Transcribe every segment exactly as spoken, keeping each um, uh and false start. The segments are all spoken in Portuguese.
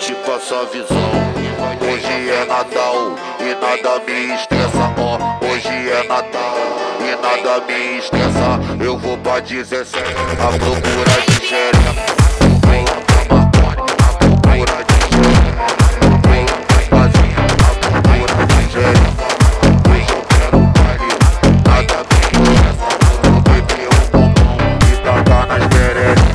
te passar a visão. Hoje é Natal e nada me estressa, ó. Hoje é Natal e nada me estressa. Eu vou pra dezessete à procura de xereca. Vou lá pra Marconi à procura de xereca. Vou lá pra casinha à procura de xereca. Hoje eu quero baile, nada me estressa. Vou beber um bombom e tacar nas perecas.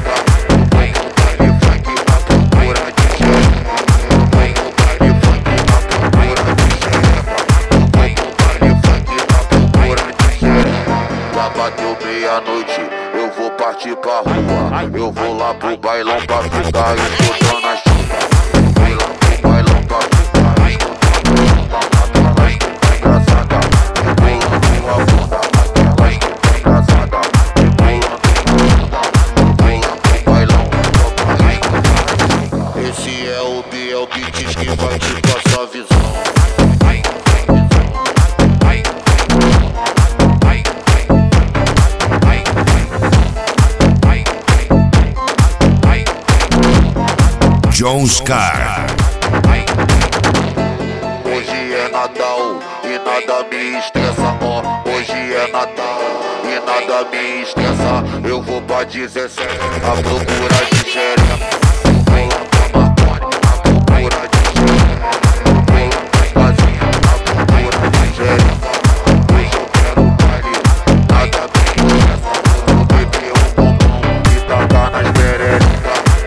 Bateu meia-noite, eu vou partir pra rua. Eu vou lá pro bailão pra ficar escutando a chuva. Vou lá pro bailão pra ficar escutando aquela escuta engraçada. Rebolando a bunda, aquela escuta engraçada. Rebolando a bunda, vou lá pro bailão só pra escutar. Esse é o Biel Beats que vai te passar a visão. John Scar. Hoje é Natal e nada me estressa, ó. Hoje é Natal e nada me estressa. Eu vou pra dezessete à procura de xereca. Vou lá pra Marconi à procura de xereca. Vou lá pra casinha à procura de xereca. Hoje eu quero baile, nada me estressa. Vou beber um bombom e tacar nas perecas.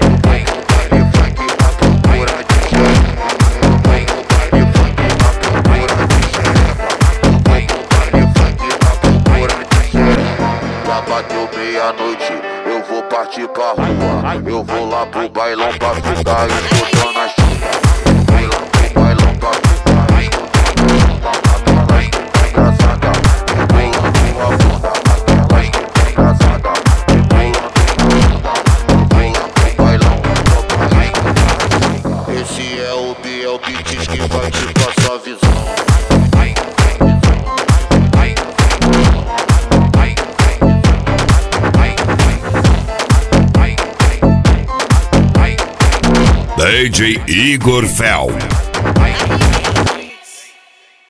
Bateu meia-noite, eu vou partir pra rua. Eu vou lá pro bailão pra ficar escutando a chuva. Vou lá pro bailão pra ficar escutando aquela escuta engraçada. Rebolando a bunda, aquela escuta engraçada. Rebolando a bunda, vou lá pro bailão só pra escutar. Esse é o Biel Beats que vai te passar a visão. D J Igor Fel.